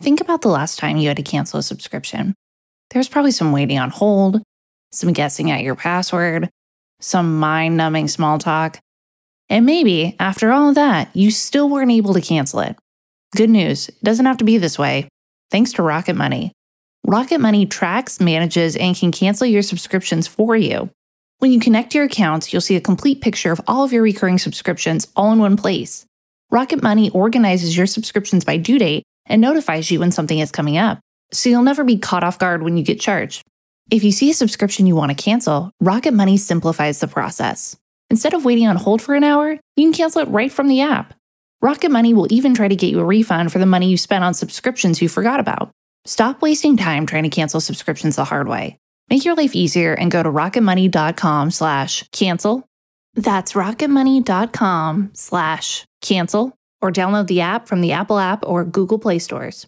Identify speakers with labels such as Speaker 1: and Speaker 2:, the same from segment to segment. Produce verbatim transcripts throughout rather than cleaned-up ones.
Speaker 1: think about the last time you had to cancel a subscription. There's probably some waiting on hold, some guessing at your password, some mind-numbing small talk. And maybe, after all of that, you still weren't able to cancel it. Good news, it doesn't have to be this way. Thanks to Rocket Money. Rocket Money tracks, manages, and can cancel your subscriptions for you. When you connect your accounts, you'll see a complete picture of all of your recurring subscriptions all in one place. Rocket Money organizes your subscriptions by due date and notifies you when something is coming up, so you'll never be caught off guard when you get charged. If you see a subscription you want to cancel, Rocket Money simplifies the process. Instead of waiting on hold for an hour, you can cancel it right from the app. Rocket Money will even try to get you a refund for the money you spent on subscriptions you forgot about. Stop wasting time trying to cancel subscriptions the hard way. Make your life easier and go to rocketmoney.com slash cancel. That's rocketmoney.com slash cancel or download the app from the Apple app or Google Play stores.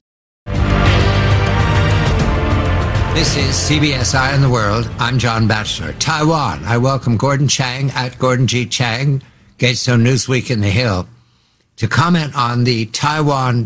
Speaker 2: This is C B S Eye on the World. I'm John Batchelor. Taiwan. I welcome Gordon Chang at Gordon G. Chang, Gatestone Newsweek in the Hill, to comment on the Taiwan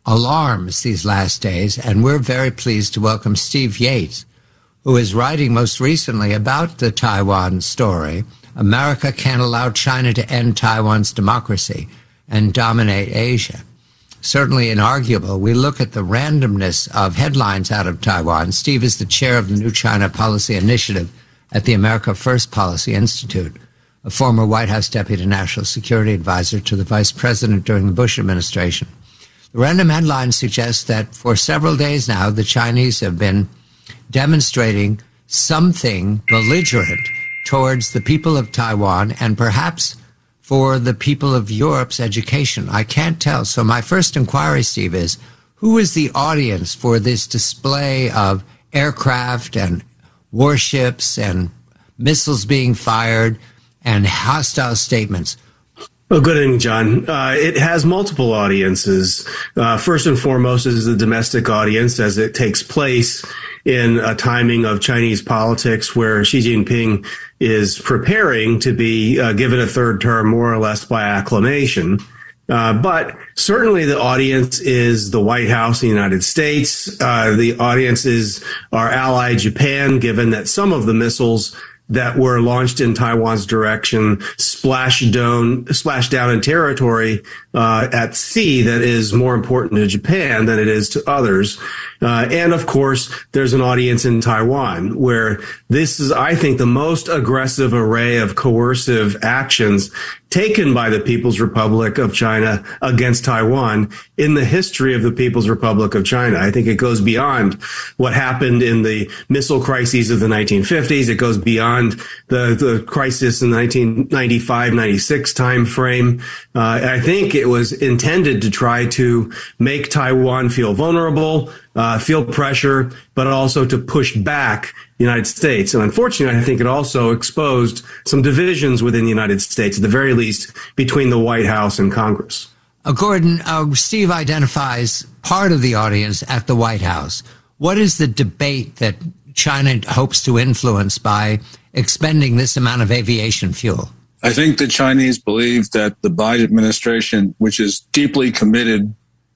Speaker 2: alarms these last days. And we're very pleased to welcome Steve Yates, who is writing most recently about the Taiwan story. America can't allow China to end Taiwan's democracy and dominate Asia. Certainly inarguable. We look at the randomness of headlines out of Taiwan. Steve is the chair of the New China Policy Initiative at the America First Policy Institute, a former White House Deputy National Security Advisor to the Vice President during the Bush administration. The random headlines suggest that for several days now, the Chinese have been demonstrating something belligerent towards the people of Taiwan and perhaps for the people of Europe's education. I can't tell. So my first inquiry, Steve, is who is the audience for this display of aircraft and warships and missiles being fired and hostile statements?
Speaker 3: Oh, good evening, John. Uh, it has multiple audiences. Uh, first and foremost is the domestic audience, as it takes place in a timing of Chinese politics where Xi Jinping is preparing to be uh, given a third term more or less by acclamation. Uh, but certainly the audience is the White House in the United States. Uh, the audience is our ally Japan, given that some of the missiles that were launched in Taiwan's direction splashed down, splashed down in territory uh, at sea that is more important to Japan than it is to others. Uh, and of course, there's an audience in Taiwan where this is, I think, the most aggressive array of coercive actions taken by the People's Republic of China against Taiwan in the history of the People's Republic of China. I think it goes beyond what happened in the missile crises of the nineteen fifties. It goes beyond the, the crisis in the nineteen ninety-five ninety-six time frame. Uh, I think it was intended to try to make Taiwan feel vulnerable, uh, feel pressure, but also to push back the United States. And unfortunately, I think it also exposed some divisions within the United States, at the very least, between the White House and Congress.
Speaker 2: Uh, Gordon, uh, Steve identifies part of the audience at the White House. What is the debate that China hopes to influence by expending this amount of aviation fuel?
Speaker 4: I think the Chinese believe that the Biden administration, which is deeply committed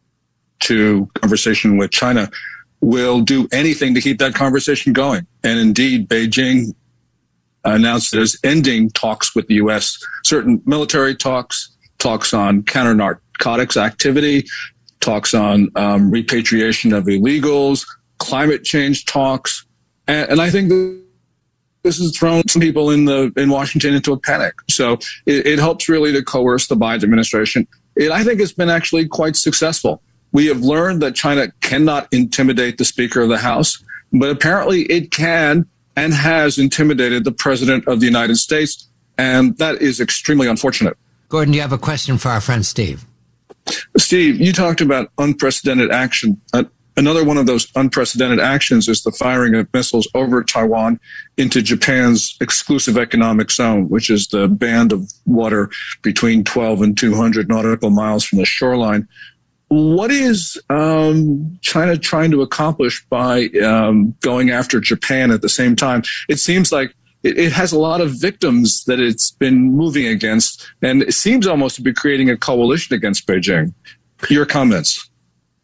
Speaker 4: to conversation with China, will do anything to keep that conversation going. And indeed, Beijing announced that it's ending talks with the U S, certain military talks, talks on counter-narcotics activity, talks on um, repatriation of illegals, climate change talks. And, and I think that this has thrown some people in the in Washington into a panic. So it, it helps really to coerce the Biden administration. It, I think it's been actually quite successful. We have learned that China cannot intimidate the Speaker of the House, but apparently it can and has intimidated the President of the United States, and that is extremely unfortunate.
Speaker 2: Gordon, you have a question for our friend Steve.
Speaker 4: Steve, you talked about unprecedented action. Uh, another one of those unprecedented actions is the firing of missiles over Taiwan into Japan's exclusive economic zone, which is the band of water between twelve and two hundred nautical miles from the shoreline. What is um, China trying to accomplish by um, going after Japan at the same time? It seems like it, it has a lot of victims that it's been moving against, and it seems almost to be creating a coalition against Beijing. Your comments?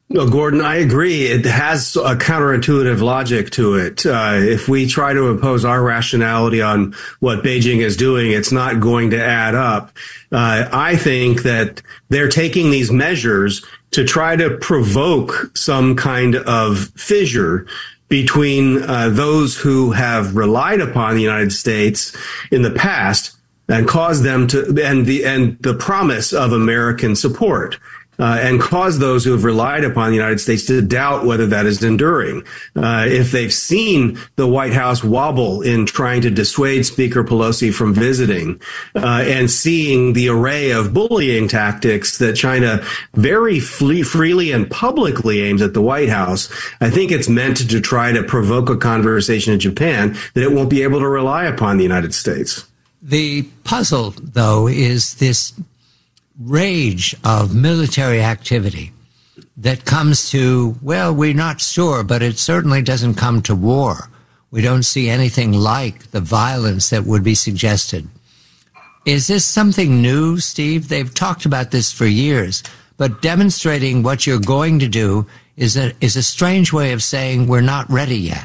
Speaker 3: No, Gordon, I agree. It has a counterintuitive logic to it. Uh, if we try to impose our rationality on what Beijing is doing, it's not going to add up. Uh, I think that they're taking these measures to try to provoke some kind of fissure between uh, those who have relied upon the United States in the past and cause them to, and the, and the promise of American support. Uh, and cause those who have relied upon the United States to doubt whether that is enduring. Uh, if they've seen the White House wobble in trying to dissuade Speaker Pelosi from visiting, uh, and seeing the array of bullying tactics that China very fle- freely and publicly aims at the White House, I think it's meant to try to provoke a conversation in Japan that it won't be able to rely upon the United States.
Speaker 2: The puzzle, though, is this rage of military activity that comes to, well, we're not sure, but it certainly doesn't come to war. We don't see anything like the violence that would be suggested. Is this something new, Steve? They've talked about this for years, but demonstrating what you're going to do is a, is a strange way of saying we're not ready yet.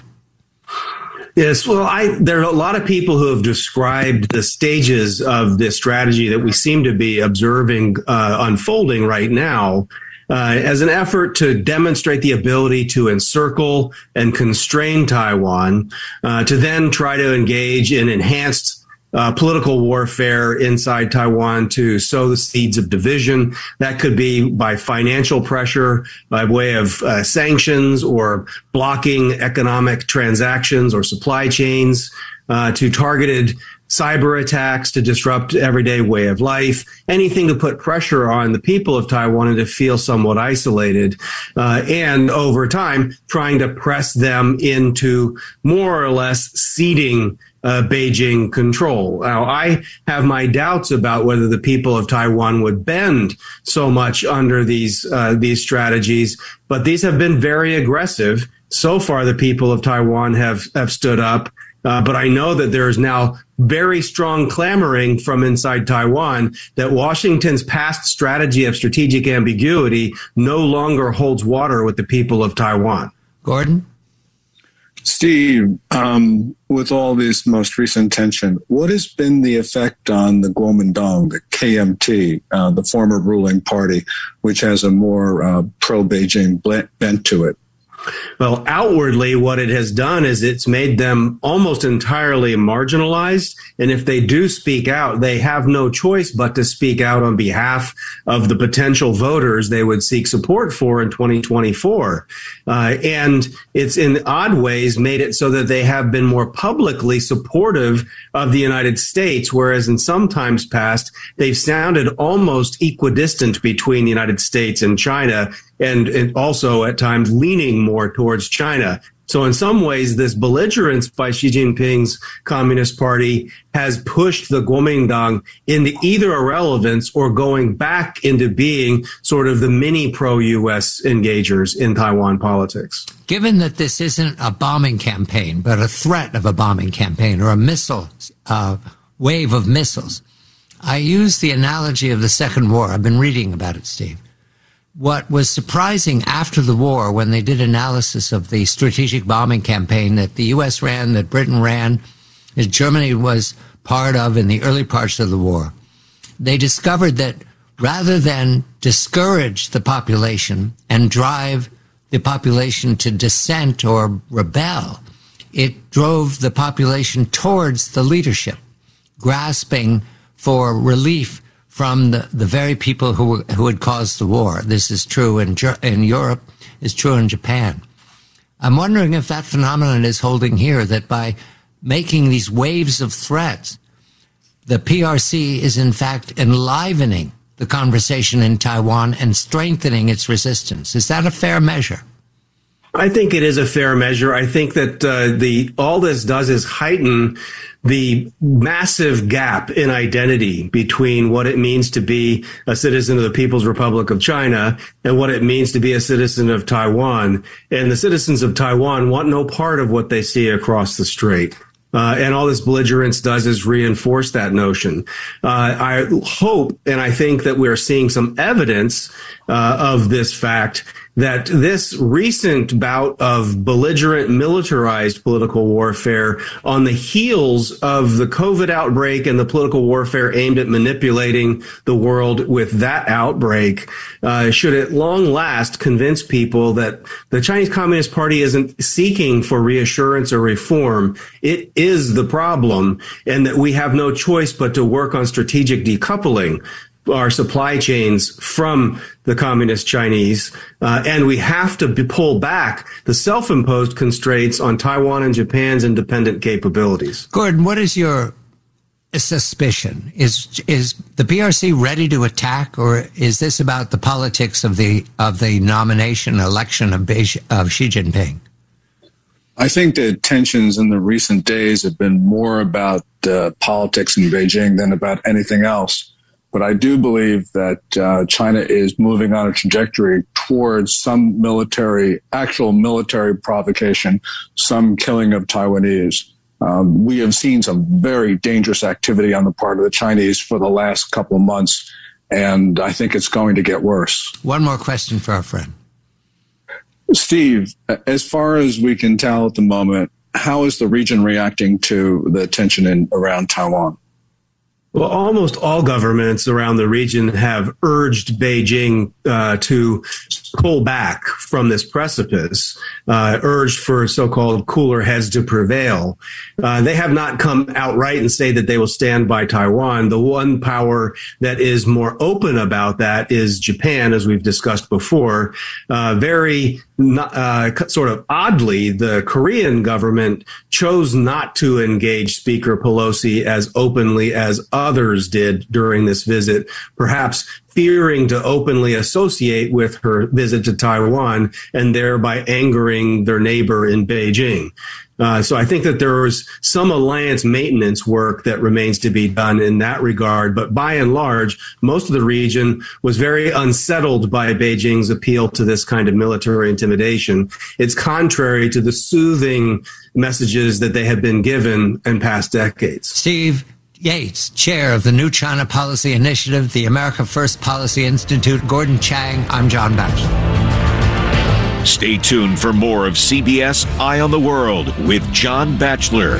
Speaker 3: Yes, well, I, there are a lot of people who have described the stages of this strategy that we seem to be observing uh, unfolding right now uh, as an effort to demonstrate the ability to encircle and constrain Taiwan, uh, to then try to engage in enhanced Uh, political warfare inside Taiwan to sow the seeds of division. That could be by financial pressure, by way of uh, sanctions, or blocking economic transactions or supply chains, uh, to targeted cyber attacks to disrupt everyday way of life, anything to put pressure on the people of Taiwan and to feel somewhat isolated, uh, and over time trying to press them into more or less ceding Uh, Beijing control. Now, I have my doubts about whether the people of Taiwan would bend so much under these uh, these strategies, but these have been very aggressive. So far, the people of Taiwan have, have stood up, uh, but I know that there is now very strong clamoring from inside Taiwan that Washington's past strategy of strategic ambiguity no longer holds water with the people of Taiwan.
Speaker 2: Gordon?
Speaker 4: Steve, um, with all this most recent tension, what has been the effect on the Kuomintang, the K M T, uh, the former ruling party, which has a more uh, pro-Beijing bent to it?
Speaker 3: Well, outwardly, what it has done is it's made them almost entirely marginalized. And if they do speak out, they have no choice but to speak out on behalf of the potential voters they would seek support for in twenty twenty-four. Uh, and it's in odd ways made it so that they have been more publicly supportive of the United States, whereas in some times past, they've sounded almost equidistant between the United States and China, and, and also at times leaning more towards China. So in some ways, this belligerence by Xi Jinping's Communist Party has pushed the Kuomintang into either irrelevance or going back into being sort of the mini pro-U S engagers in Taiwan politics.
Speaker 2: Given that this isn't a bombing campaign, but a threat of a bombing campaign or a missile uh, wave of missiles, I use the analogy of the Second War. I've been reading about it, Steve. What was surprising after the war, when they did analysis of the strategic bombing campaign that the U S ran, that Britain ran, that Germany was part of in the early parts of the war, they discovered that rather than discourage the population and drive the population to dissent or rebel, it drove the population towards the leadership, grasping for relief from the, the very people who who had caused the war. This is true in in Europe, is true in Japan. I'm wondering if that phenomenon is holding here, that by making these waves of threats, the P R C is in fact enlivening the conversation in Taiwan and strengthening its resistance. Is that a fair measure?
Speaker 3: I think it is a fair measure. I think that uh, the all this does is heighten the massive gap in identity between what it means to be a citizen of the People's Republic of China and what it means to be a citizen of Taiwan. And the citizens of Taiwan want no part of what they see across the strait. Uh, and all this belligerence does is reinforce that notion. Uh, I hope, and I think that we're seeing some evidence uh, of this fact that this recent bout of belligerent militarized political warfare on the heels of the COVID outbreak and the political warfare aimed at manipulating the world with that outbreak uh, should at long last convince people that the Chinese Communist Party isn't seeking for reassurance or reform. It is the problem, and that we have no choice but to work on strategic decoupling our supply chains from the communist Chinese, uh, and we have to be, pull back the self-imposed constraints on Taiwan and Japan's independent capabilities.
Speaker 2: Gordon, what is your suspicion? Is is the P R C ready to attack, or is this about the politics of the of the nomination election of, Beijing, of Xi Jinping?
Speaker 4: I think the tensions in the recent days have been more about uh, politics in Beijing than about anything else. But I do believe that uh, China is moving on a trajectory towards some military, actual military provocation, some killing of Taiwanese. Um, we have seen some very dangerous activity on the part of the Chinese for the last couple of months, and I think it's going to get worse.
Speaker 2: One more question for our friend.
Speaker 4: Steve, as far as we can tell at the moment, how is the region reacting to the tension in around Taiwan?
Speaker 3: Well, almost all governments around the region have urged Beijing uh, to pull back from this precipice, uh, urged for so-called cooler heads to prevail. Uh, they have not come outright and say that they will stand by Taiwan. The one power that is more open about that is Japan, as we've discussed before. Uh, very uh, sort of oddly, the Korean government chose not to engage Speaker Pelosi as openly as others did during this visit, perhaps fearing to openly associate with her visit to Taiwan and thereby angering their neighbor in Beijing. Uh, so I think that there is some alliance maintenance work that remains to be done in that regard. But by and large, most of the region was very unsettled by Beijing's appeal to this kind of military intimidation. It's contrary to the soothing messages that they have been given in past decades.
Speaker 2: Steve Yates, chair of the New China Policy Initiative, the America First Policy Institute. Gordon Chang, I'm John Batchelor.
Speaker 5: Stay tuned for more of C B S Eye on the World with John Batchelor.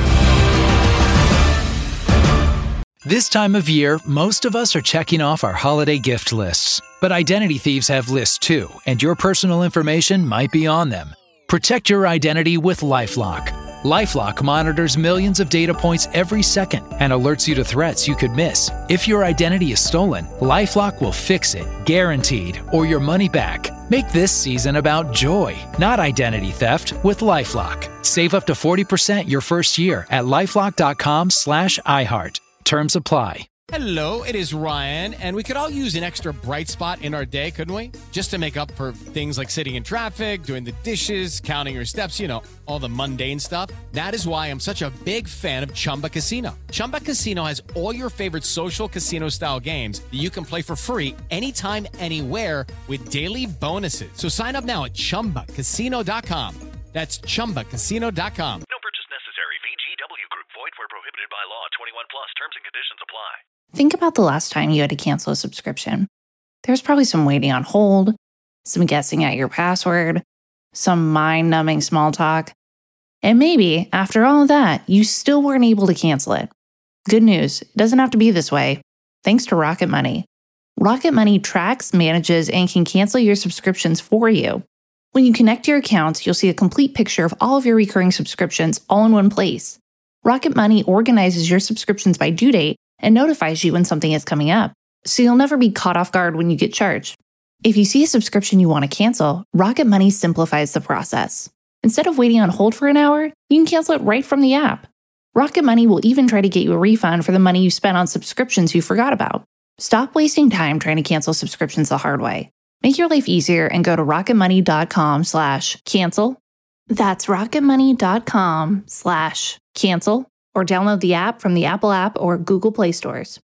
Speaker 6: This time of year, most of us are checking off our holiday gift lists. But identity thieves have lists too, and your personal information might be on them. Protect your identity with LifeLock. LifeLock monitors millions of data points every second and alerts you to threats you could miss. If your identity is stolen, LifeLock will fix it, guaranteed, or your money back. Make this season about joy, not identity theft, with LifeLock. Save up to forty percent your first year at LifeLock.com slash iHeart. Terms apply.
Speaker 7: Hello, it is Ryan, and we could all use an extra bright spot in our day, couldn't we? Just to make up for things like sitting in traffic, doing the dishes, counting your steps, you know, all the mundane stuff. That is why I'm such a big fan of Chumba Casino. Chumba Casino has all your favorite social casino-style games that you can play for free anytime, anywhere with daily bonuses. So sign up now at Chumba Casino dot com. That's Chumba Casino dot com.
Speaker 8: No purchase necessary. V G W Group. Void where prohibited by law. twenty-one plus. Terms and conditions apply.
Speaker 1: Think about the last time you had to cancel a subscription. There's probably some waiting on hold, some guessing at your password, some mind-numbing small talk. And maybe, after all of that, you still weren't able to cancel it. Good news, it doesn't have to be this way. Thanks to Rocket Money. Rocket Money tracks, manages, and can cancel your subscriptions for you. When you connect your accounts, you'll see a complete picture of all of your recurring subscriptions all in one place. Rocket Money organizes your subscriptions by due date and notifies you when something is coming up, so you'll never be caught off guard when you get charged. If you see a subscription you want to cancel, Rocket Money simplifies the process. Instead of waiting on hold for an hour, you can cancel it right from the app. Rocket Money will even try to get you a refund for the money you spent on subscriptions you forgot about. Stop wasting time trying to cancel subscriptions the hard way. Make your life easier and go to rocketmoney.com slash cancel. That's rocketmoney.com slash cancel. Or download the app from the Apple app or Google Play stores.